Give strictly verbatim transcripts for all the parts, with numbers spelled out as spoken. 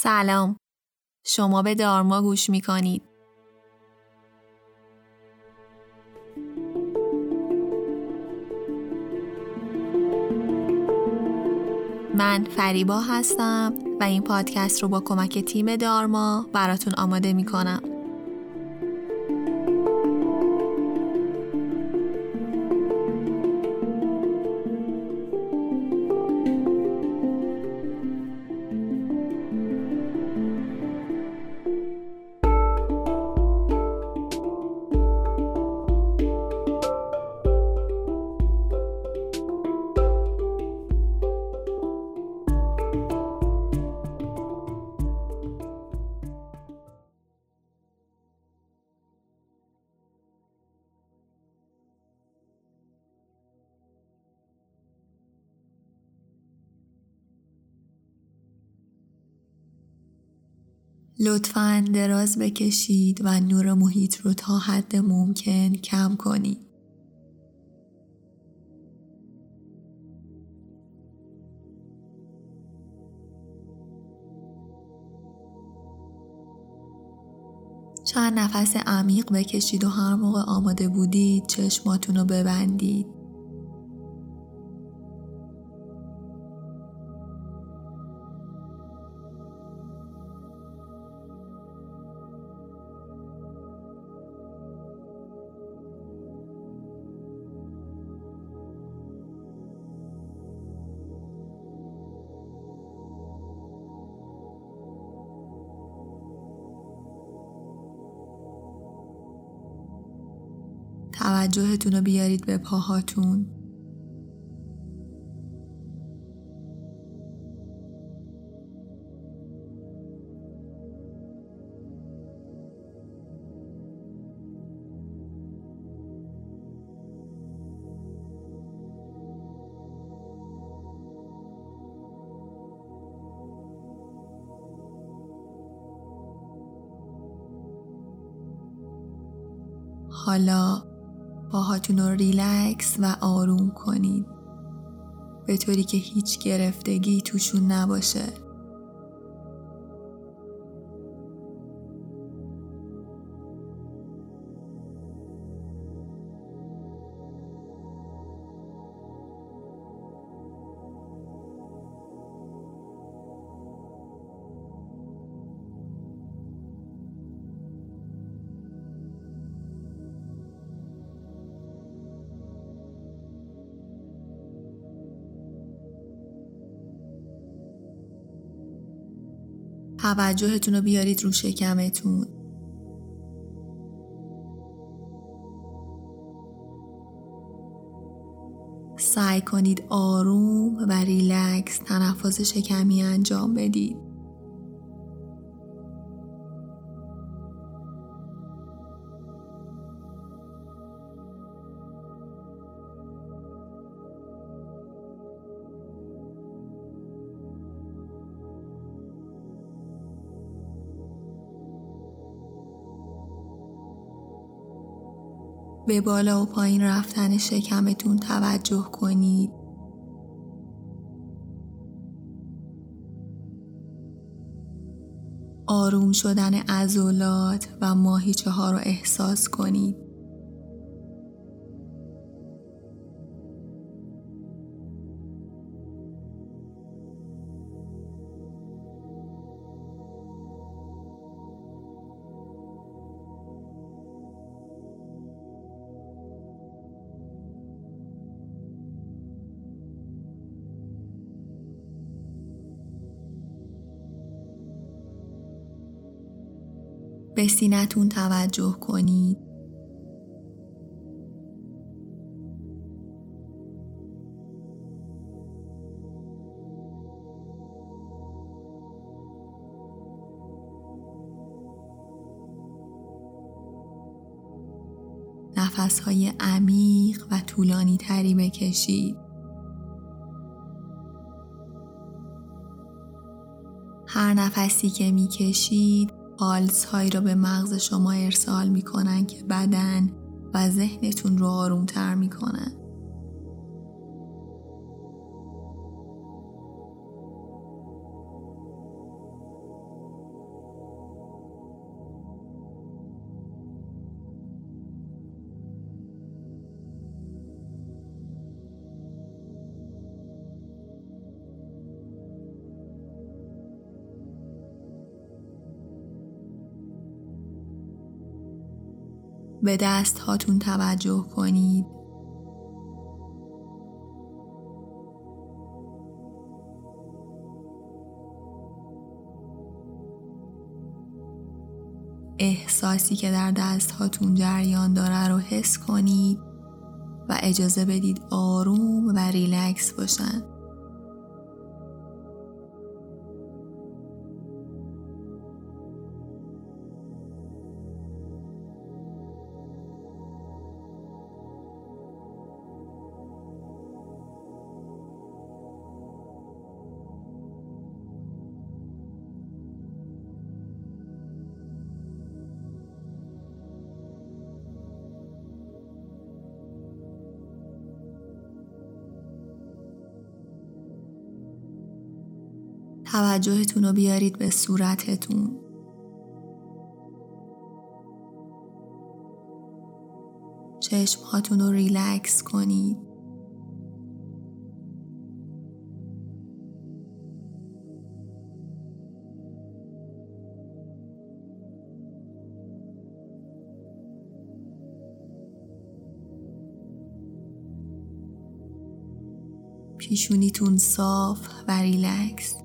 سلام، شما به دارما گوش می کنید. من فریبا هستم و این پادکست رو با کمک تیم دارما براتون آماده می کنم. لطفاً دراز بکشید و نور محیط رو تا حد ممکن کم کنید. چند نفس عمیق بکشید و هر موقع آماده بودید چشماتون رو ببندید. توجهتون رو بیارید به پاهاتون. حالا پاهاتون رو ریلکس و آروم کنید به طوری که هیچ گرفتگی توشون نباشه. توجهتون رو بیارید رو شکمتون. سعی کنید آروم و ریلکس تنفس شکمی انجام بدید. به بالا و پایین رفتن شکمتون توجه کنید. آروم شدن عضلات و ماهیچه ها رو احساس کنید. به سینه‌تون توجه کنید. نفس‌های عمیق و طولانی تری بکشید. هر نفسی که میکشید پالس هایی را به مغز شما ارسال میکنن که بدن و ذهنتون رو آرومتر میکنن. به دست هاتون توجه کنید. احساسی که در دست هاتون جریان داره رو حس کنید و اجازه بدید آروم و ریلکس باشن. توجهتون رو بیارید به صورتتون. چشمهاتون رو ریلکس کنید. پیشونیتون صاف و ریلکس.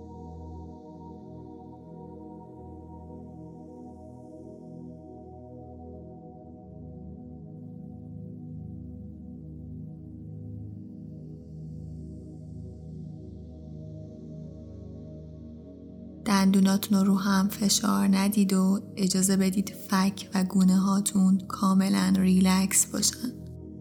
دندوناتون رو هم فشار ندید و اجازه بدید فک و گونه هاتون کاملا ریلکس باشن.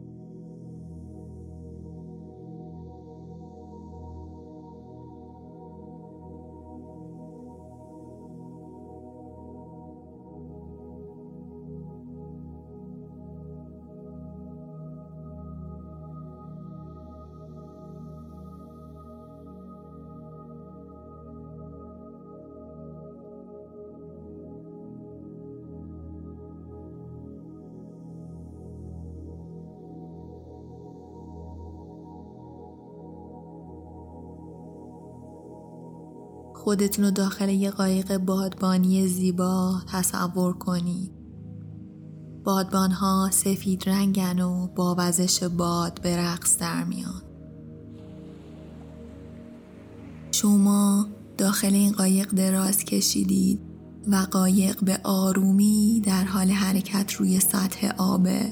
خودتون رو داخل یه قایق بادبانی زیبا تصور کنید. بادبان‌ها سفید رنگن و با وزش باد به رقص در میان. شما داخل این قایق دراز کشیدید و قایق به آرومی در حال حرکت روی سطح آبه.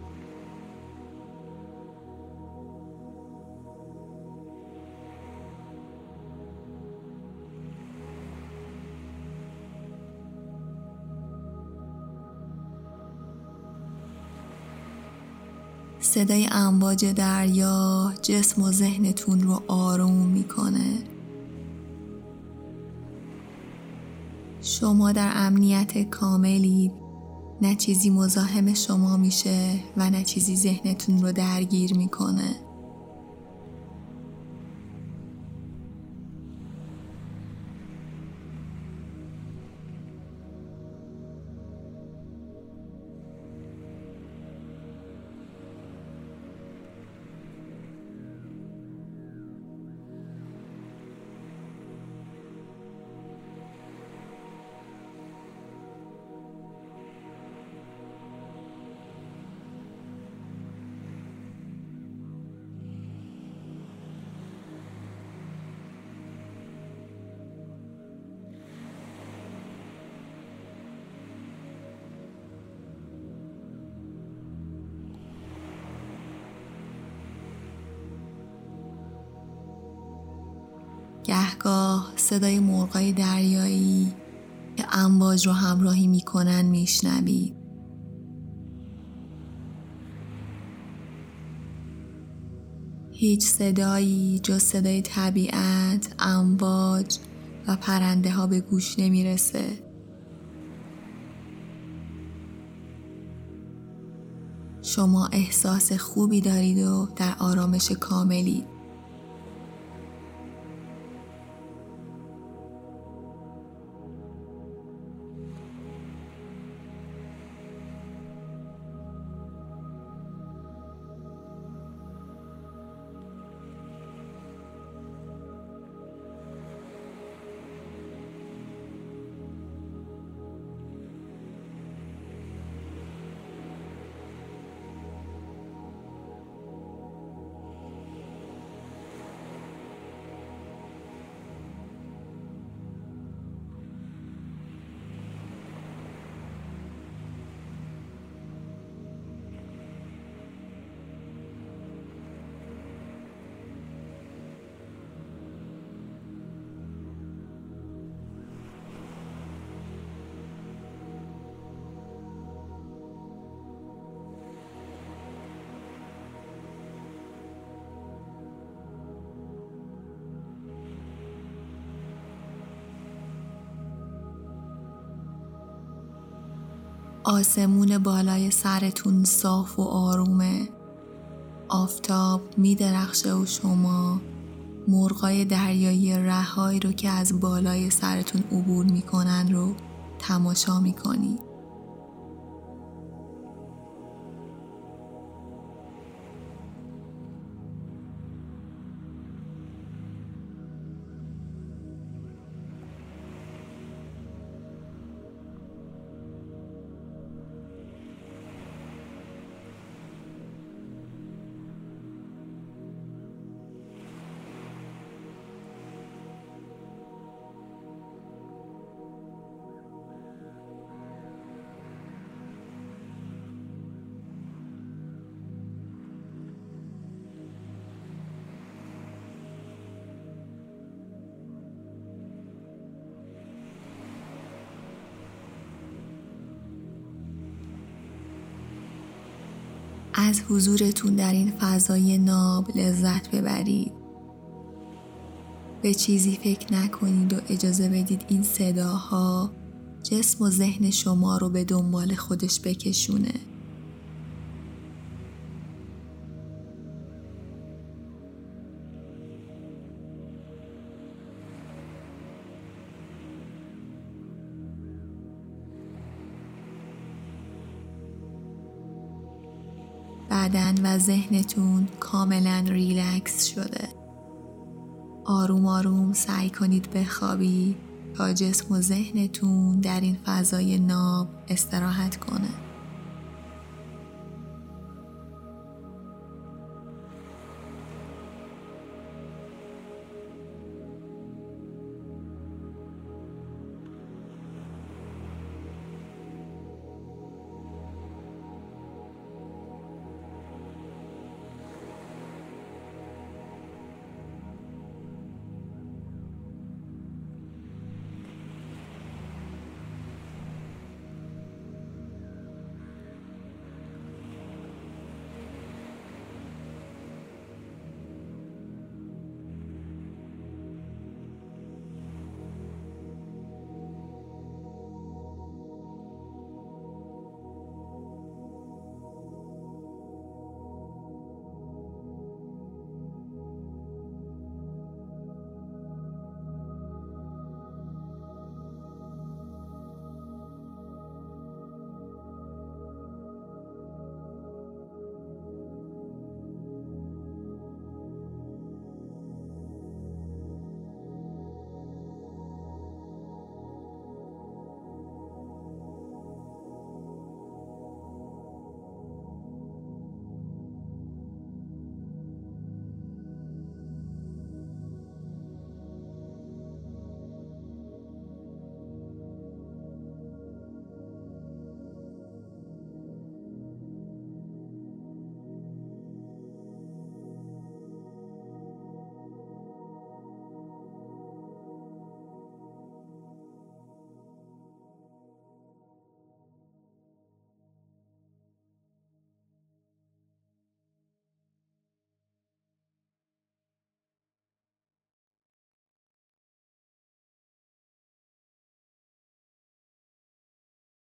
صدای امواج دریا جسم و ذهنتون رو آروم میکنه. شما در امنیت کاملید، نه چیزی مزاحم شما میشه و نه چیزی ذهنتون رو درگیر میکنه. گهگاه صدای مرغای دریایی که امواج رو همراهی میکنن میشنوید. هیچ صدایی جز صدای طبیعت، امواج و پرنده ها به گوش نمیرسه. شما احساس خوبی دارید و در آرامش کاملید. آسمون بالای سرتون صاف و آرومه. آفتاب می درخشه و شما مرغای دریایی رهایی رو که از بالای سرتون عبور می کنن رو تماشا می کنی. از حضورتون در این فضای ناب لذت ببرید. به چیزی فکر نکنید و اجازه بدید این صداها جسم و ذهن شما رو به دنبال خودش بکشونه. بدن و ذهنتون کاملا ریلکس شده. آروم آروم سعی کنید بخوابید تا جسم و ذهنتون در این فضای ناب استراحت کنه.